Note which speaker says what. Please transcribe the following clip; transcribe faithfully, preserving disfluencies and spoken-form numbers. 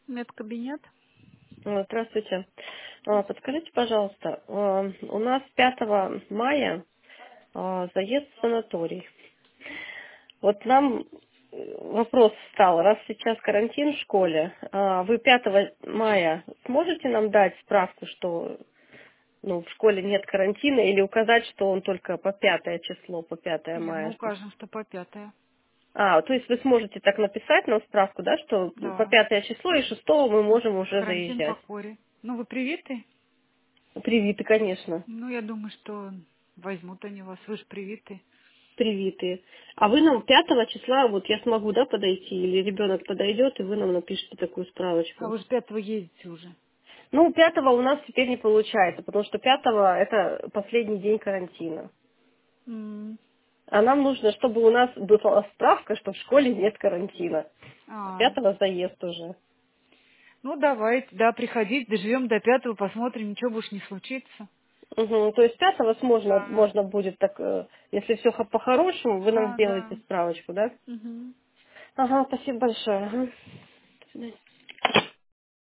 Speaker 1: Медкабинет.
Speaker 2: А, Здравствуйте. А, Подскажите, пожалуйста, а, у нас пятого мая а, заезд в санаторий. Вот нам э, вопрос встал, раз сейчас карантин в школе, а, вы пятого мая сможете нам дать справку, что ну, в школе нет карантина, или указать, что он только по пятое число, по пятое
Speaker 1: Не, мы
Speaker 2: мая? Что...
Speaker 1: укажем, что по пятое.
Speaker 2: А, то есть вы сможете так написать нам справку, да, что по
Speaker 1: Да.
Speaker 2: пятое число и шестого мы можем уже
Speaker 1: Карантин по
Speaker 2: заезжать?
Speaker 1: коре. Ну, вы привиты?
Speaker 2: Привиты, конечно.
Speaker 1: Ну, я думаю, что возьмут они вас. Вы же привиты.
Speaker 2: Привитые. А вы нам пятого числа, вот я смогу, да, подойти, или ребенок подойдет, и вы нам напишите такую
Speaker 1: А
Speaker 2: справочку.
Speaker 1: вы же пятого едете уже.
Speaker 2: Ну, пятого у нас теперь не получается, потому что пятого это последний день карантина.
Speaker 1: М.
Speaker 2: А нам нужно, чтобы у нас была справка, что в школе нет карантина. С
Speaker 1: А,
Speaker 2: пятого заезд уже.
Speaker 1: ну, давайте, да, приходите, доживем до пятого, посмотрим, ничего больше не случится.
Speaker 2: Угу. То есть пятого можно,
Speaker 1: Да,
Speaker 2: можно будет так, э, если все по-хорошему, вы нам
Speaker 1: да,
Speaker 2: сделаете
Speaker 1: да.
Speaker 2: справочку, да?
Speaker 1: Мгм.
Speaker 2: Ага, спасибо большое. Ага. До свидания.